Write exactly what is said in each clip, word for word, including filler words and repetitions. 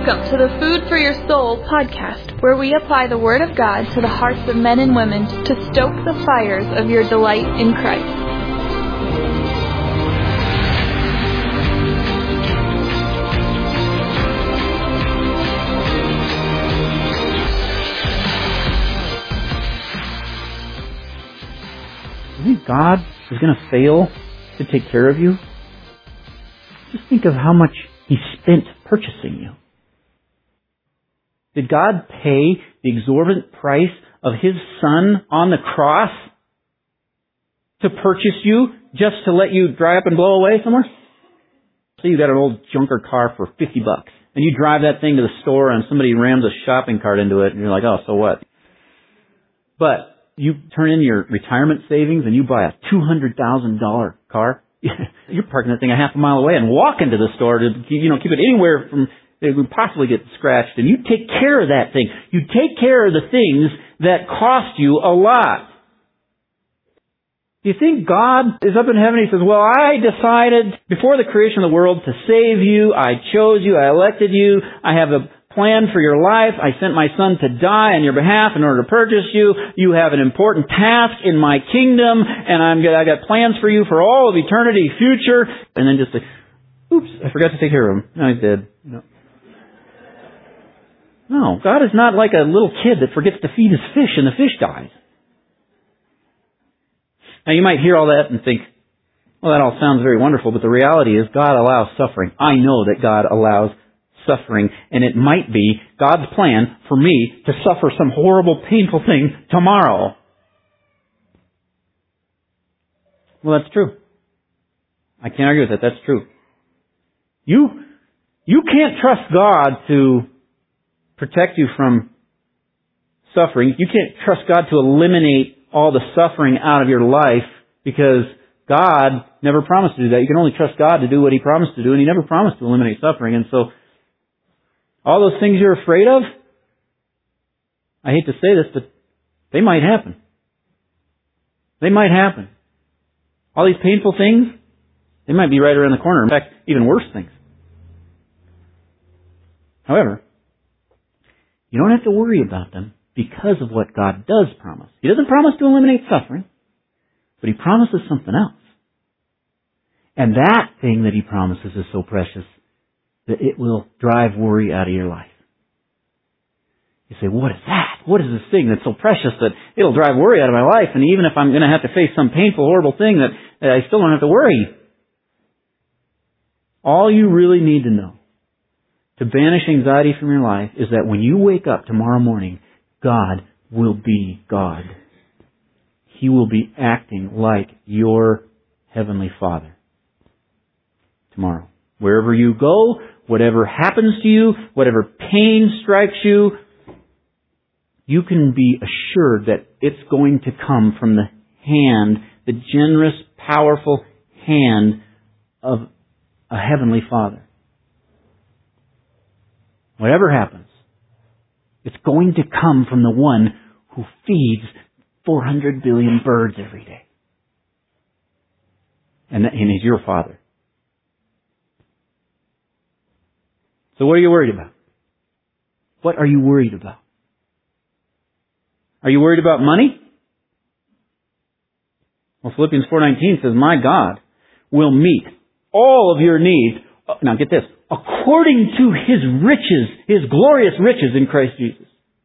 Welcome to the Food for Your Soul podcast, where we apply the Word of God to the hearts of men and women to stoke the fires of your delight in Christ. You think God is going to fail to take care of you? Just think of how much He spent purchasing you. Did God pay the exorbitant price of His Son on the cross to purchase you just to let you dry up and blow away somewhere? Say you got an old junker car for fifty bucks, and you drive that thing to the store and somebody rams a shopping cart into it, and you're like, oh, so what? But you turn in your retirement savings and you buy a two hundred thousand dollars car. You're parking that thing a half a mile away and walking to the store to, you know, keep it anywhere from it would possibly get scratched. And you take care of that thing. You take care of the things that cost you a lot. Do you think God is up in heaven? He says, well, I decided before the creation of the world to save you. I chose you. I elected you. I have a plan for your life. I sent my Son to die on your behalf in order to purchase you. You have an important task in my kingdom, and I'm I got plans for you for all of eternity, future. And then just say, oops, I forgot to take care of him. No, he's dead. No. No, God is not like a little kid that forgets to feed his fish and the fish dies. Now you might hear all that and think, well, that all sounds very wonderful, but the reality is God allows suffering. I know that God allows suffering, and it might be God's plan for me to suffer some horrible, painful thing tomorrow. Well, that's true. I can't argue with that. That's true. You, you can't trust God to protect you from suffering. You can't trust God to eliminate all the suffering out of your life because God never promised to do that. You can only trust God to do what He promised to do, and He never promised to eliminate suffering. And so all those things you're afraid of, I hate to say this, but they might happen. They might happen. All these painful things, they might be right around the corner. In fact, even worse things. However, you don't have to worry about them because of what God does promise. He doesn't promise to eliminate suffering, but He promises something else. And that thing that He promises is so precious that it will drive worry out of your life. You say, what is that? What is this thing that's so precious that it'll drive worry out of my life? And even if I'm going to have to face some painful, horrible thing, that, that I still don't have to worry. All you really need to know to banish anxiety from your life is that when you wake up tomorrow morning, God will be God. He will be acting like your Heavenly Father tomorrow. Wherever you go, whatever happens to you, whatever pain strikes you, you can be assured that it's going to come from the hand, the generous, powerful hand of a Heavenly Father. Whatever happens, it's going to come from the one who feeds four hundred billion birds every day. And, and He's your Father. So what are you worried about? What are you worried about? Are you worried about money? Well, Philippians four nineteen says, my God will meet all of your needs. Now get this. According to His riches, His glorious riches in Christ Jesus.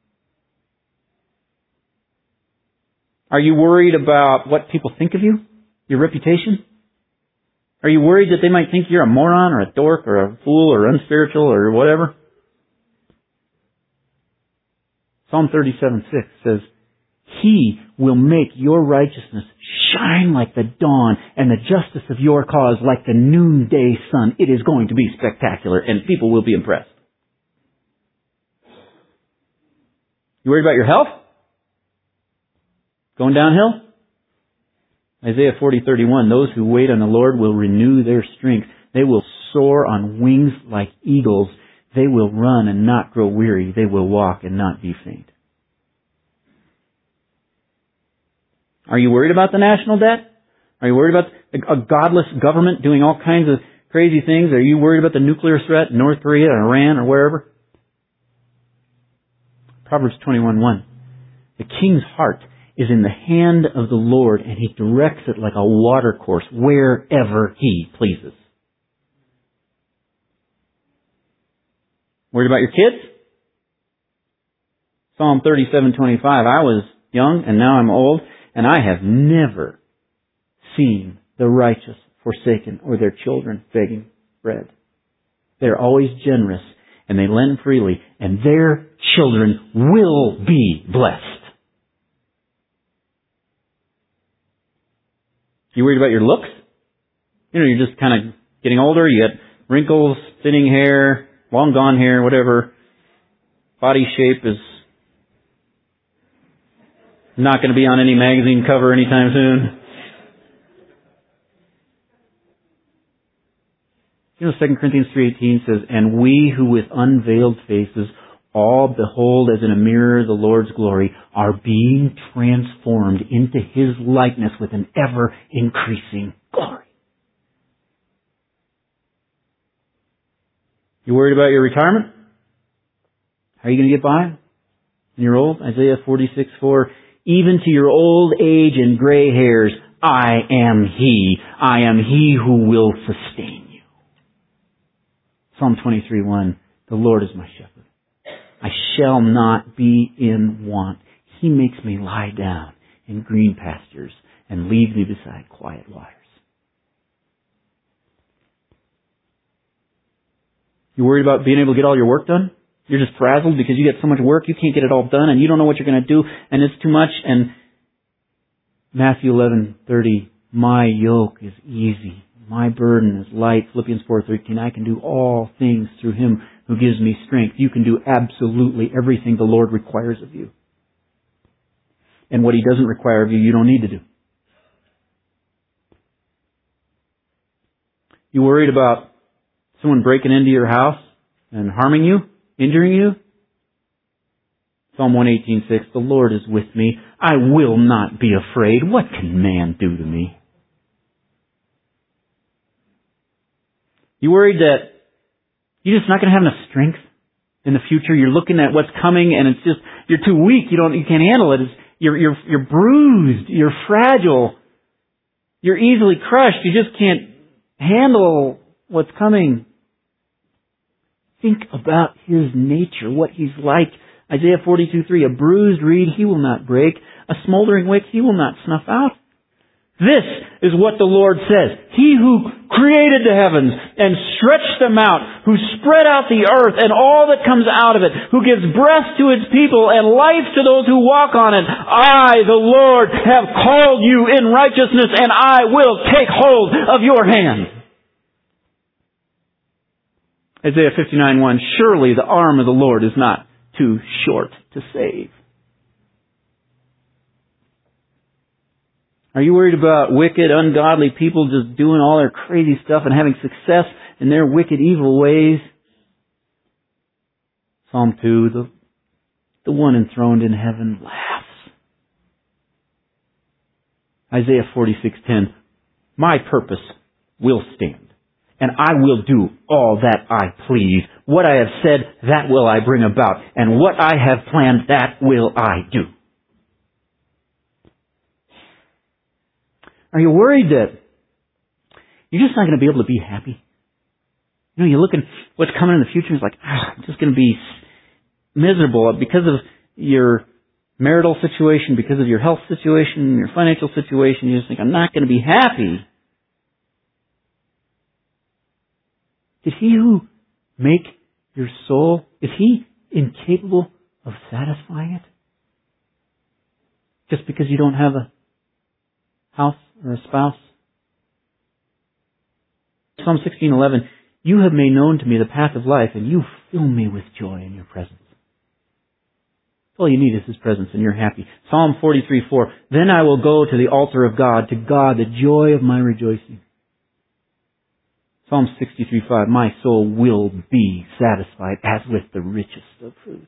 Are you worried about what people think of you? Your reputation? Are you worried that they might think you're a moron or a dork or a fool or unspiritual or whatever? Psalm thirty-seven six says, He will make your righteousness shine like the dawn and the justice of your cause like the noonday sun. It is going to be spectacular and people will be impressed. You worried about your health? Going downhill? Isaiah forty thirty-one, those who wait on the Lord will renew their strength. They will soar on wings like eagles. They will run and not grow weary. They will walk and not be faint. Are you worried about the national debt? Are you worried about a godless government doing all kinds of crazy things? Are you worried about the nuclear threat in North Korea or Iran or wherever? Proverbs twenty-one one. The king's heart is in the hand of the Lord, and He directs it like a watercourse wherever He pleases. Worried about your kids? Psalm thirty-seven twenty-five. I was young and now I'm old, and I have never seen the righteous forsaken or their children begging bread. They're always generous and they lend freely, and their children will be blessed. You worried about your looks? You know, you're just kind of getting older, you got wrinkles, thinning hair, long gone hair, whatever. Body shape is not going to be on any magazine cover anytime soon. You know, Second Corinthians three eighteen says, "And we who with unveiled faces all behold as in a mirror the Lord's glory are being transformed into His likeness with an ever-increasing glory." You worried about your retirement? How are you going to get by when you're old? Isaiah forty-six four, "Even to your old age and gray hairs, I am He. I am He who will sustain you." Psalm twenty-three one, "The Lord is my shepherd. I shall not be in want. He makes me lie down in green pastures and leads me beside quiet waters." You worried about being able to get all your work done? You're just frazzled because you get so much work, you can't get it all done, and you don't know what you're going to do, and it's too much. And Matthew eleven thirty, "My yoke is easy. My burden is light." Philippians four thirteen, "I can do all things through Him who gives me strength." You can do absolutely everything the Lord requires of you. And what He doesn't require of you, you don't need to do. You worried about someone breaking into your house and harming you, injuring you? Psalm one eighteen six, "The Lord is with me. I will not be afraid. What can man do to me?" You worried that you're just not going to have enough strength in the future? You're looking at what's coming and it's just, you're too weak. You don't, you can't handle it. It's, you're, you're, you're bruised. You're fragile. You're easily crushed. You just can't handle what's coming. Think about His nature, what He's like. Isaiah forty-two three, "A bruised reed He will not break. A smoldering wick He will not snuff out." This is what the Lord says. "He who created the heavens and stretched them out, who spread out the earth and all that comes out of it, who gives breath to its people and life to those who walk on it. I, the Lord, have called you in righteousness, and I will take hold of your hand." Isaiah fifty-nine one, "Surely the arm of the Lord is not too short to save." Are you worried about wicked, ungodly people just doing all their crazy stuff and having success in their wicked, evil ways? Psalm two, the, the one enthroned in heaven laughs. Isaiah forty-six ten, "My purpose will stand, and I will do all that I please. What I have said, that will I bring about, and what I have planned, that will I do." Are you worried that you're just not going to be able to be happy? You know, you look at what's coming in the future, it's like, ah, I'm just going to be miserable because of your marital situation, because of your health situation, your financial situation. You just think, I'm not going to be happy. Did He who make your soul, is He incapable of satisfying it? Just because you don't have a house or a spouse? Psalm sixteen eleven, "You have made known to me the path of life, and you fill me with joy in your presence." All you need is His presence, and you're happy. Psalm forty-three four, "Then I will go to the altar of God, to God the joy of my rejoicing." Psalm sixty-three five, "My soul will be satisfied as with the richest of foods."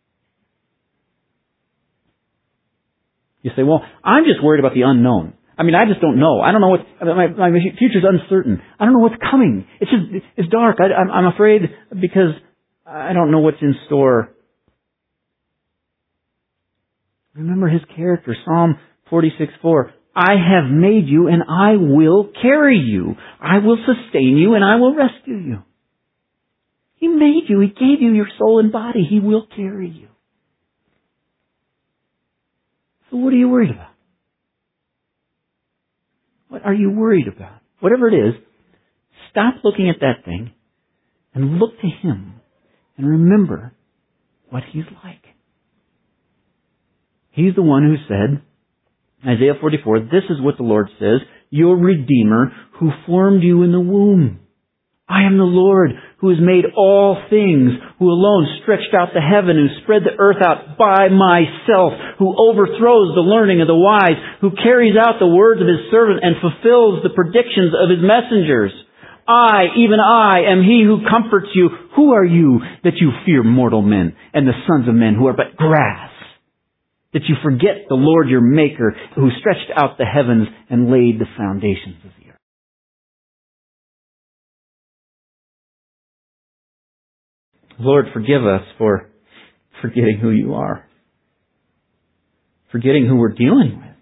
You say, "Well, I'm just worried about the unknown. I mean, I just don't know. I don't know what, my, my future's uncertain. I don't know what's coming. It's just, it's dark. I, I'm, I'm afraid because I don't know what's in store." Remember his character, Psalm forty-six four. I have made you and I will carry you. I will sustain you and I will rescue you. He made you. He gave you your soul and body. He will carry you. So what are you worried about? What are you worried about? Whatever it is, stop looking at that thing and look to him and remember what he's like. He's the one who said, Isaiah forty-four, this is what the Lord says, your Redeemer who formed you in the womb. I am the Lord who has made all things, who alone stretched out the heaven, who spread the earth out by myself, who overthrows the learning of the wise, who carries out the words of his servant and fulfills the predictions of his messengers. I, even I, am he who comforts you. Who are you that you fear mortal men and the sons of men who are but grass? That you forget the Lord your Maker who stretched out the heavens and laid the foundations of the earth. Lord, forgive us for forgetting who you are. Forgetting who we're dealing with.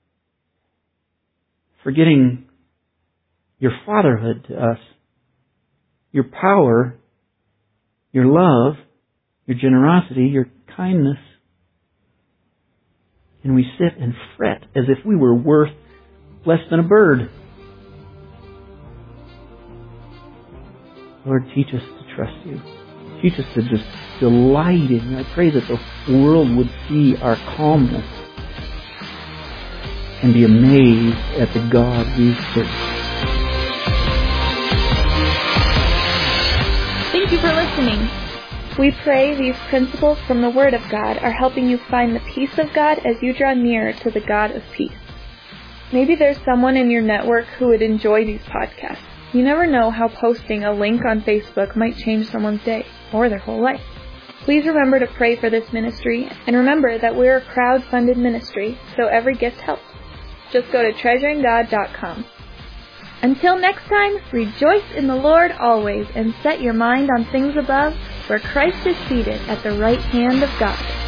Forgetting your fatherhood to us. Your power, your love, your generosity, your kindness. And we sit and fret as if we were worth less than a bird. Lord, teach us to trust you. Teach us to just delight in you. I pray that the world would see our calmness and be amazed at the God we serve. Thank you for listening. We pray these principles from the Word of God are helping you find the peace of God as you draw nearer to the God of peace. Maybe there's someone in your network who would enjoy these podcasts. You never know how posting a link on Facebook might change someone's day or their whole life. Please remember to pray for this ministry, and remember that we're a crowd-funded ministry, so every gift helps. Just go to treasuring god dot com. Until next time, rejoice in the Lord always and set your mind on things above, where Christ is seated at the right hand of God.